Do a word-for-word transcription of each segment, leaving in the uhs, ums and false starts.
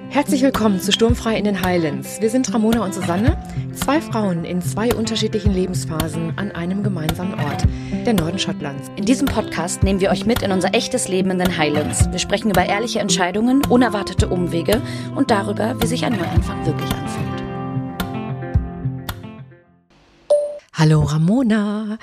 Herzlich willkommen zu Sturmfrei in den Highlands. Wir sind Ramona und Susanne, zwei Frauen in zwei unterschiedlichen Lebensphasen an einem gemeinsamen Ort, der Norden Schottlands. In diesem Podcast nehmen wir euch mit in unser echtes Leben in den Highlands. Wir sprechen über ehrliche Entscheidungen, unerwartete Umwege und darüber, wie sich ein Neuanfang wirklich anfühlt. Hallo Ramona,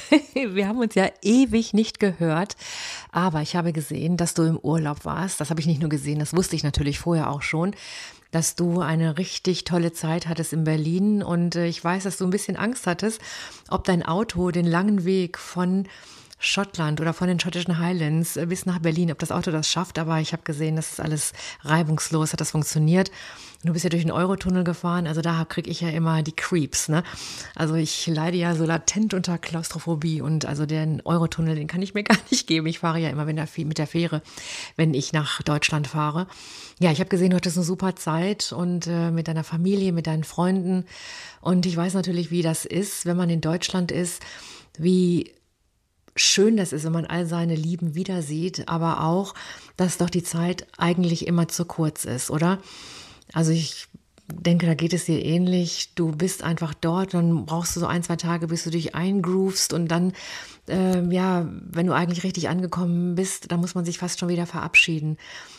wir haben uns ja ewig nicht gehört, aber ich habe gesehen, dass du im Urlaub warst. Das habe ich nicht nur gesehen, das wusste ich natürlich vorher auch schon, dass du eine richtig tolle Zeit hattest in Berlin und ich weiß, dass du ein bisschen Angst hattest, ob dein Auto den langen Weg von Schottland oder von den schottischen Highlands bis nach Berlin, ob das Auto das schafft, aber ich habe gesehen, das ist alles reibungslos, hat das funktioniert. Du bist ja durch den Eurotunnel gefahren, also da kriege ich ja immer die Creeps, ne? Also ich leide ja so latent unter Klaustrophobie und also den Eurotunnel, den kann ich mir gar nicht geben. Ich fahre ja immer mit der Fähre, wenn ich nach Deutschland fahre. Ja, ich habe gesehen, du hattest eine super Zeit und äh, mit deiner Familie, mit deinen Freunden und ich weiß natürlich, wie das ist, wenn man in Deutschland ist, wie schön das ist, wenn man all seine Lieben wieder sieht, aber auch, dass doch die Zeit eigentlich immer zu kurz ist, oder? Also ich denke, da geht es dir ähnlich. Du bist einfach dort, dann brauchst du so ein, zwei Tage, bis du dich eingroovst und dann, äh, ja, wenn du eigentlich richtig angekommen bist, dann muss man sich fast schon wieder verabschieden.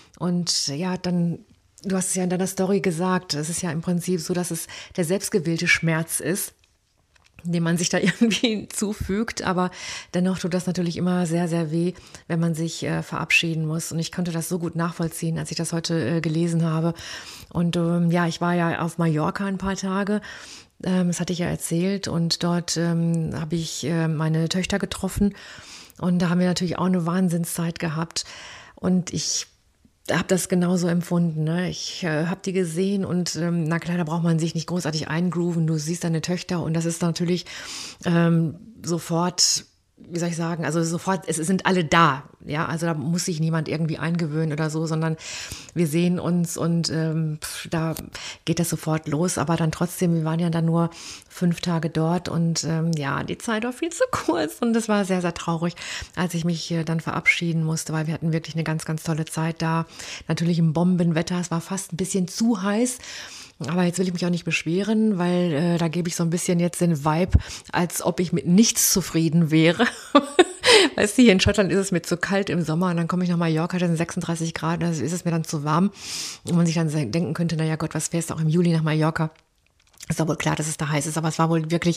Und ja, dann, du hast es ja in deiner Story gesagt, es ist ja im Prinzip so, dass es der selbstgewählte Schmerz ist, den man sich da irgendwie zufügt, aber dennoch tut das natürlich immer sehr, sehr weh, wenn man sich äh, verabschieden muss. Und ich konnte das so gut nachvollziehen, als ich das heute äh, gelesen habe. Und ähm, ja, ich war ja auf Mallorca ein paar Tage, ähm, das hatte ich ja erzählt, und dort ähm, habe ich äh, meine Töchter getroffen und da haben wir natürlich auch eine Wahnsinnszeit gehabt und ich habe das genauso empfunden. Ne? Ich äh, habe die gesehen und ähm, na klar, da braucht man sich nicht großartig eingrooven. Du siehst deine Töchter und das ist natürlich ähm, sofort, wie soll ich sagen, also sofort, es sind alle da. Ja, also da muss sich niemand irgendwie eingewöhnen oder so, sondern wir sehen uns und ähm, pf, da geht das sofort los. Aber dann trotzdem, wir waren ja dann nur fünf Tage dort und ähm, ja, die Zeit war viel zu kurz und das war sehr, sehr traurig, als ich mich äh, dann verabschieden musste, weil wir hatten wirklich eine ganz, ganz tolle Zeit da. Natürlich im Bombenwetter, es war fast ein bisschen zu heiß. Aber jetzt will ich mich auch nicht beschweren, weil äh, da gebe ich so ein bisschen jetzt den Vibe, als ob ich mit nichts zufrieden wäre. Weißt du, hier in Schottland ist es mir zu kalt im Sommer und dann komme ich nach Mallorca, da sind sechsunddreißig Grad, da ist es mir dann zu warm. Und man sich dann denken könnte, naja Gott, was fährst du auch im Juli nach Mallorca? Ist doch wohl klar, dass es da heiß ist, aber es war wohl wirklich,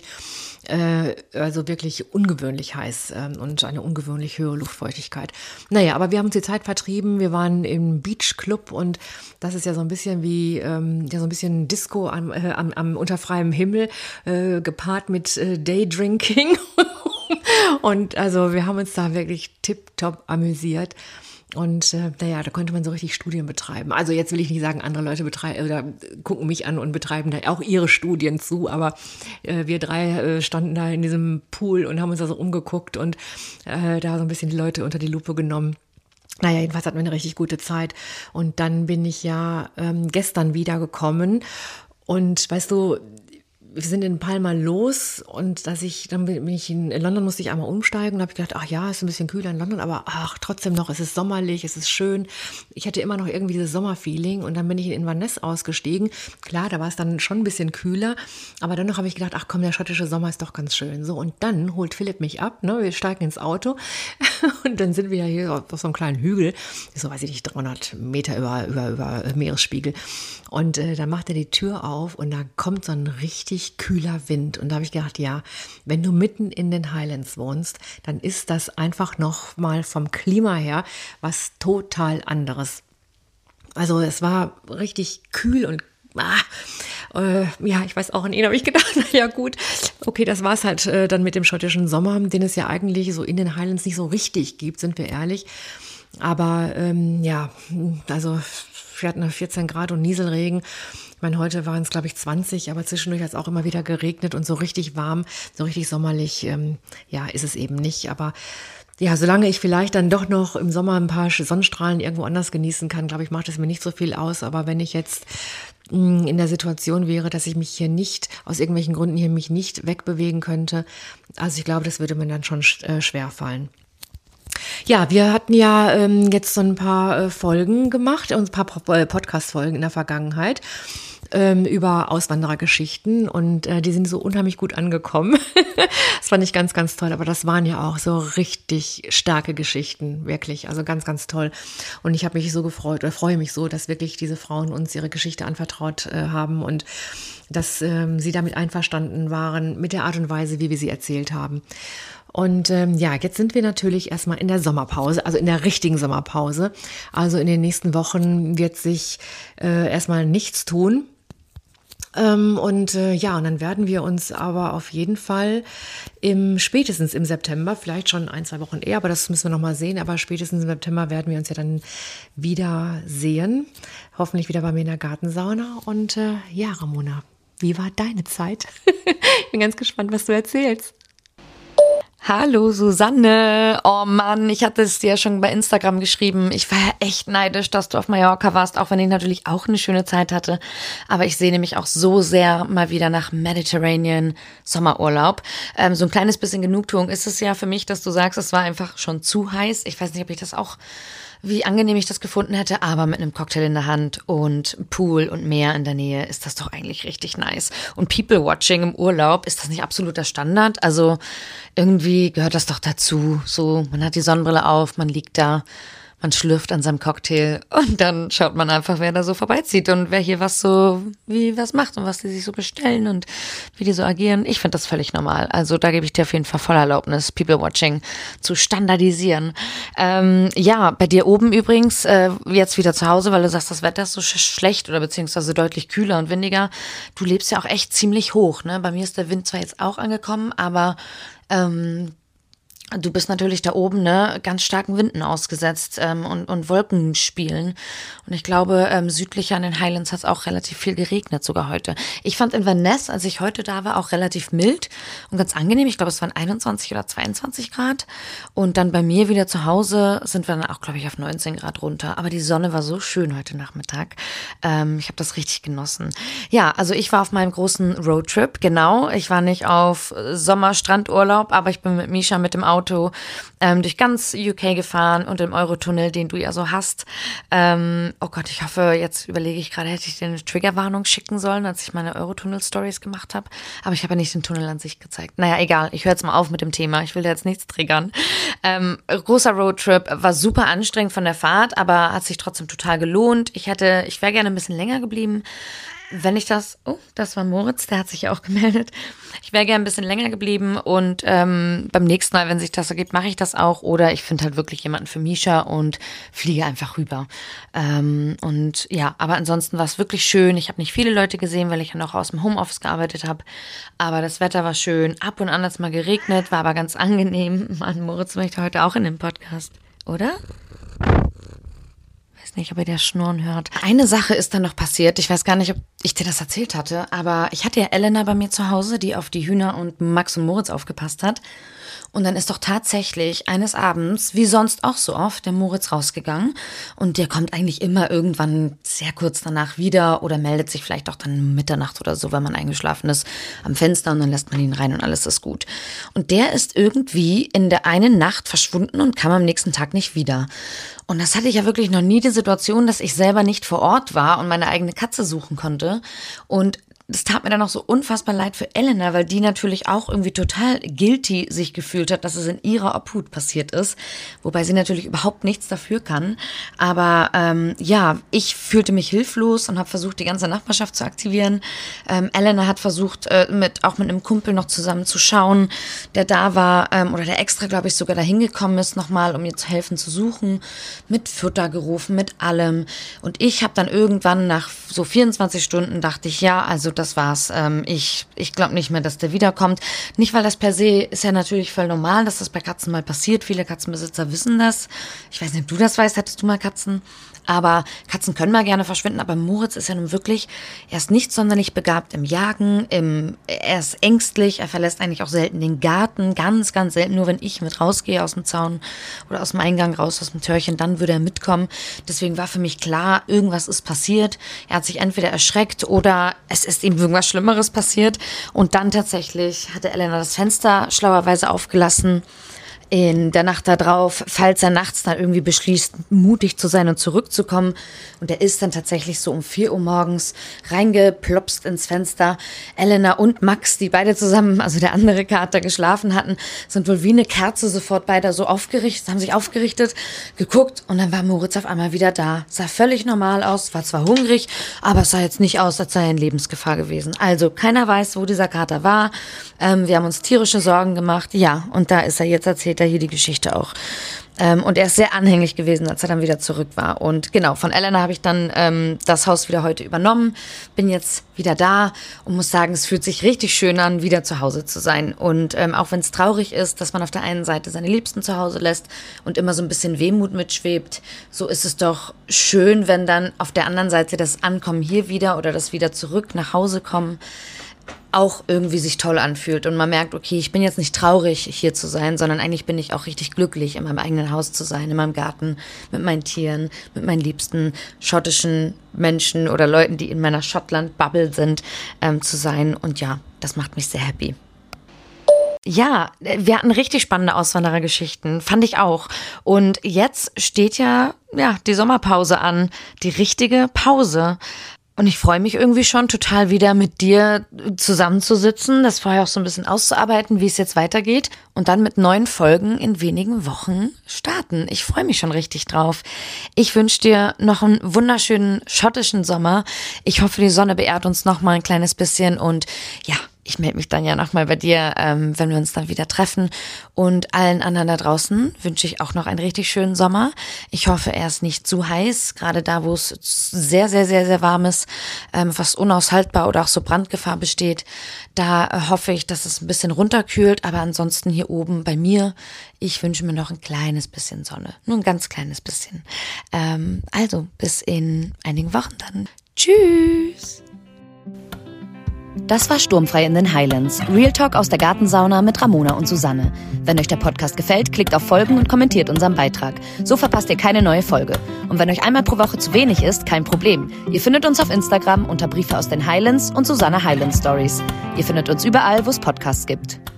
äh, also wirklich ungewöhnlich heiß ähm, und eine ungewöhnlich hohe Luftfeuchtigkeit. Naja, aber wir haben uns die Zeit vertrieben, wir waren im Beachclub und das ist ja so ein bisschen wie, ähm, ja so ein bisschen Disco am, äh, am, am unter freiem Himmel, äh, gepaart mit äh, Daydrinking. Und also wir haben uns da wirklich tipptopp amüsiert. Und äh, naja, da konnte man so richtig Studien betreiben. Also jetzt will ich nicht sagen, andere Leute betreiben oder gucken mich an und betreiben da auch ihre Studien zu, aber äh, wir drei äh, standen da in diesem Pool und haben uns da so umgeguckt und äh, da so ein bisschen die Leute unter die Lupe genommen. Naja, jedenfalls hatten wir eine richtig gute Zeit. Und dann bin ich ja ähm, gestern wiedergekommen und weißt du, wir sind in Palma los und dass ich, dann bin ich in, in London, musste ich einmal umsteigen und habe gedacht, ach ja, ist ein bisschen kühler in London, aber ach, trotzdem noch, es ist sommerlich, es ist schön. Ich hatte immer noch irgendwie dieses Sommerfeeling und dann bin ich in Inverness ausgestiegen. Klar, da war es dann schon ein bisschen kühler, aber dennoch habe ich gedacht, ach komm, der schottische Sommer ist doch ganz schön. So, und dann holt Philipp mich ab, ne, wir steigen ins Auto und dann sind wir ja hier auf so einem kleinen Hügel, so weiß ich nicht, dreihundert Meter über, über, über Meeresspiegel. Und äh, dann macht er die Tür auf und da kommt so ein richtig kühler Wind. Und da habe ich gedacht, ja, wenn du mitten in den Highlands wohnst, dann ist das einfach noch mal vom Klima her was total anderes. Also es war richtig kühl und ah, äh, ja, ich weiß auch nicht, habe ich gedacht, na ja gut, okay, das war es halt äh, dann mit dem schottischen Sommer, den es ja eigentlich so in den Highlands nicht so richtig gibt, sind wir ehrlich. Aber ähm, ja, also wir hatten vierzehn Grad und Nieselregen. Ich meine, heute waren es, glaube ich, zwanzig, aber zwischendurch hat es auch immer wieder geregnet und so richtig warm, so richtig sommerlich, ähm, ja, ist es eben nicht. Aber ja, solange ich vielleicht dann doch noch im Sommer ein paar Sonnenstrahlen irgendwo anders genießen kann, glaube ich, macht es mir nicht so viel aus. Aber wenn ich jetzt mh, in der Situation wäre, dass ich mich hier nicht, aus irgendwelchen Gründen hier mich nicht wegbewegen könnte, also ich glaube, das würde mir dann schon äh, schwer fallen. Ja, wir hatten ja ähm, jetzt so ein paar äh, Folgen gemacht, ein paar Po- äh, Podcast-Folgen in der Vergangenheit ähm, über Auswanderergeschichten und äh, die sind so unheimlich gut angekommen. Das fand ich ganz, ganz toll, aber das waren ja auch so richtig starke Geschichten, wirklich, also ganz, ganz toll. Und ich habe mich so gefreut oder freue mich so, dass wirklich diese Frauen uns ihre Geschichte anvertraut äh, haben und dass ähm, sie damit einverstanden waren mit der Art und Weise, wie wir sie erzählt haben. Und ähm, ja, jetzt sind wir natürlich erstmal in der Sommerpause, also in der richtigen Sommerpause. Also in den nächsten Wochen wird sich äh, erstmal nichts tun. Ähm, und äh, ja, und dann werden wir uns aber auf jeden Fall im spätestens im September, vielleicht schon ein, zwei Wochen eher, aber das müssen wir noch mal sehen, aber spätestens im September werden wir uns ja dann wieder sehen. Hoffentlich wieder bei mir in der Gartensauna. Und äh, ja, Ramona, wie war deine Zeit? Ich bin ganz gespannt, was du erzählst. Hallo Susanne, oh Mann, ich hatte es dir ja schon bei Instagram geschrieben. Ich war ja echt neidisch, dass du auf Mallorca warst, auch wenn ich natürlich auch eine schöne Zeit hatte. Aber ich sehne mich auch so sehr mal wieder nach Mediterranean Sommerurlaub. Ähm, so ein kleines bisschen Genugtuung ist es ja für mich, dass du sagst, es war einfach schon zu heiß. Ich weiß nicht, ob ich das auch, wie angenehm ich das gefunden hätte, aber mit einem Cocktail in der Hand und Pool und Meer in der Nähe ist das doch eigentlich richtig nice. Und People-Watching im Urlaub, ist das nicht absoluter Standard? Also irgendwie gehört das doch dazu. So, man hat die Sonnenbrille auf, man liegt da, man schlürft an seinem Cocktail und dann schaut man einfach, wer da so vorbeizieht und wer hier was so, wie was macht und was die sich so bestellen und wie die so agieren. Ich finde das völlig normal. Also da gebe ich dir auf jeden Fall voll Erlaubnis, People-Watching zu standardisieren. Ähm, ja, bei dir oben übrigens, äh, jetzt wieder zu Hause, weil du sagst, das Wetter ist so sch- schlecht oder beziehungsweise deutlich kühler und windiger. Du lebst ja auch echt ziemlich hoch, ne? Bei mir ist der Wind zwar jetzt auch angekommen, aber ähm, du bist natürlich da oben, ne, ganz starken Winden ausgesetzt ähm, und, und Wolkenspielen. Und ich glaube, ähm, südlicher an den Highlands hat es auch relativ viel geregnet, sogar heute. Ich fand in Vannes, als ich heute da war, auch relativ mild und ganz angenehm. Ich glaube, es waren einundzwanzig oder zweiundzwanzig Grad. Und dann bei mir wieder zu Hause sind wir dann auch, glaube ich, auf neunzehn Grad runter. Aber die Sonne war so schön heute Nachmittag. Ähm, ich habe das richtig genossen. Ja, also ich war auf meinem großen Roadtrip, genau. Ich war nicht auf Sommer-Strandurlaub, aber ich bin mit Misha mit dem Auto Auto ähm, durch ganz U K gefahren und im Eurotunnel, den du ja so hast. Ähm, oh Gott, ich hoffe, jetzt überlege ich gerade, hätte ich dir eine Triggerwarnung schicken sollen, als ich meine Eurotunnel-Stories gemacht habe. Aber ich habe ja nicht den Tunnel an sich gezeigt. Naja, egal, ich höre jetzt mal auf mit dem Thema. Ich will da jetzt nichts triggern. Ähm, großer Roadtrip, war super anstrengend von der Fahrt, aber hat sich trotzdem total gelohnt. Ich hätte, ich wäre gerne ein bisschen länger geblieben. Wenn ich das, oh, das war Moritz, der hat sich ja auch gemeldet. Ich wäre gerne ein bisschen länger geblieben und ähm, beim nächsten Mal, wenn sich das ergibt, mache ich das auch. Oder ich finde halt wirklich jemanden für Misha und fliege einfach rüber. Ähm, und ja, aber ansonsten war es wirklich schön. Ich habe nicht viele Leute gesehen, weil ich ja noch aus dem Homeoffice gearbeitet habe. Aber das Wetter war schön. Ab und an hat es mal geregnet, war aber ganz angenehm. Mann, Moritz möchte heute auch in dem Podcast, oder? Nicht, ob ihr der Schnurren hört. Eine Sache ist dann noch passiert. Ich weiß gar nicht, ob ich dir das erzählt hatte, aber ich hatte ja Elena bei mir zu Hause, die auf die Hühner und Max und Moritz aufgepasst hat. Und dann ist doch tatsächlich eines Abends, wie sonst auch so oft, der Moritz rausgegangen. Und der kommt eigentlich immer irgendwann sehr kurz danach wieder oder meldet sich vielleicht auch dann Mitternacht oder so, wenn man eingeschlafen ist, am Fenster und dann lässt man ihn rein und alles ist gut. Und der ist irgendwie in der einen Nacht verschwunden und kam am nächsten Tag nicht wieder. Und das hatte ich ja wirklich noch nie die Situation, dass ich selber nicht vor Ort war und meine eigene Katze suchen konnte. Und das tat mir dann auch so unfassbar leid für Elena, weil die natürlich auch irgendwie total guilty sich gefühlt hat, dass es in ihrer Obhut passiert ist. Wobei sie natürlich überhaupt nichts dafür kann. Aber ähm, ja, ich fühlte mich hilflos und habe versucht, die ganze Nachbarschaft zu aktivieren. Ähm, Elena hat versucht, äh, mit auch mit einem Kumpel noch zusammen zu schauen, der da war ähm, oder der extra, glaube ich, sogar dahin gekommen ist nochmal, um ihr zu helfen zu suchen. Mit Futter gerufen, mit allem. Und ich habe dann irgendwann nach so vierundzwanzig Stunden dachte ich, ja, also das war's. Ähm, ich ich glaube nicht mehr, dass der wiederkommt. Nicht, weil das per se ist ja natürlich voll normal, dass das bei Katzen mal passiert. Viele Katzenbesitzer wissen das. Ich weiß nicht, ob du das weißt. Hattest du mal Katzen? Aber Katzen können mal gerne verschwinden. Aber Moritz ist ja nun wirklich, er ist nicht sonderlich begabt im Jagen. Im, er ist ängstlich. Er verlässt eigentlich auch selten den Garten. Ganz, ganz selten. Nur wenn ich mit rausgehe aus dem Zaun oder aus dem Eingang raus, aus dem Türchen, dann würde er mitkommen. Deswegen war für mich klar, irgendwas ist passiert. Er hat sich entweder erschreckt oder es ist ihm irgendwas Schlimmeres passiert. Und dann tatsächlich hatte Elena das Fenster schlauerweise aufgelassen. in der Nacht darauf, falls er nachts dann irgendwie beschließt, mutig zu sein und zurückzukommen. Und er ist dann tatsächlich so um vier Uhr morgens reingeplopst ins Fenster. Elena und Max, die beide zusammen, also der andere Kater, geschlafen hatten, sind wohl wie eine Kerze sofort beide so aufgerichtet, haben sich aufgerichtet, geguckt und dann war Moritz auf einmal wieder da. Sah völlig normal aus, war zwar hungrig, aber es sah jetzt nicht aus, als sei er in Lebensgefahr gewesen. Also keiner weiß, wo dieser Kater war. Ähm, wir haben uns tierische Sorgen gemacht. Ja, und da ist er jetzt, erzählt er hier die Geschichte auch. Ähm, und er ist sehr anhänglich gewesen, als er dann wieder zurück war. Und genau, von Elena habe ich dann ähm, das Haus wieder heute übernommen. Bin jetzt wieder da und muss sagen, es fühlt sich richtig schön an, wieder zu Hause zu sein. Und ähm, auch wenn es traurig ist, dass man auf der einen Seite seine Liebsten zu Hause lässt und immer so ein bisschen Wehmut mitschwebt, so ist es doch schön, wenn dann auf der anderen Seite das Ankommen hier wieder oder das wieder zurück nach Hause kommen auch irgendwie sich toll anfühlt und man merkt, okay, ich bin jetzt nicht traurig, hier zu sein, sondern eigentlich bin ich auch richtig glücklich, in meinem eigenen Haus zu sein, in meinem Garten, mit meinen Tieren, mit meinen liebsten schottischen Menschen oder Leuten, die in meiner Schottland-Bubble sind, ähm, zu sein. Und ja, das macht mich sehr happy. Ja, wir hatten richtig spannende Auswanderergeschichten, fand ich auch. Und jetzt steht ja, ja, die Sommerpause an, die richtige Pause. Und ich freue mich irgendwie schon total wieder mit dir zusammenzusitzen, das vorher auch so ein bisschen auszuarbeiten, wie es jetzt weitergeht und dann mit neuen Folgen in wenigen Wochen starten. Ich freue mich schon richtig drauf. Ich wünsche dir noch einen wunderschönen schottischen Sommer. Ich hoffe, die Sonne beehrt uns noch mal ein kleines bisschen und ja, ich melde mich dann ja nochmal bei dir, ähm, wenn wir uns dann wieder treffen. Und allen anderen da draußen wünsche ich auch noch einen richtig schönen Sommer. Ich hoffe, er ist nicht zu heiß, gerade da, wo es sehr, sehr, sehr, sehr warm ist, ähm, fast unaushaltbar oder auch so Brandgefahr besteht. Da äh, hoffe ich, dass es ein bisschen runterkühlt. Aber ansonsten hier oben bei mir, ich wünsche mir noch ein kleines bisschen Sonne. Nur ein ganz kleines bisschen. Ähm, also, bis in einigen Wochen dann. Tschüss! Das war Sturmfrei in den Highlands. Real Talk aus der Gartensauna mit Ramona und Susanne. Wenn euch der Podcast gefällt, klickt auf Folgen und kommentiert unseren Beitrag. So verpasst ihr keine neue Folge. Und wenn euch einmal pro Woche zu wenig ist, kein Problem. Ihr findet uns auf Instagram unter Briefe aus den Highlands und Susanne Highland Stories. Ihr findet uns überall, wo es Podcasts gibt.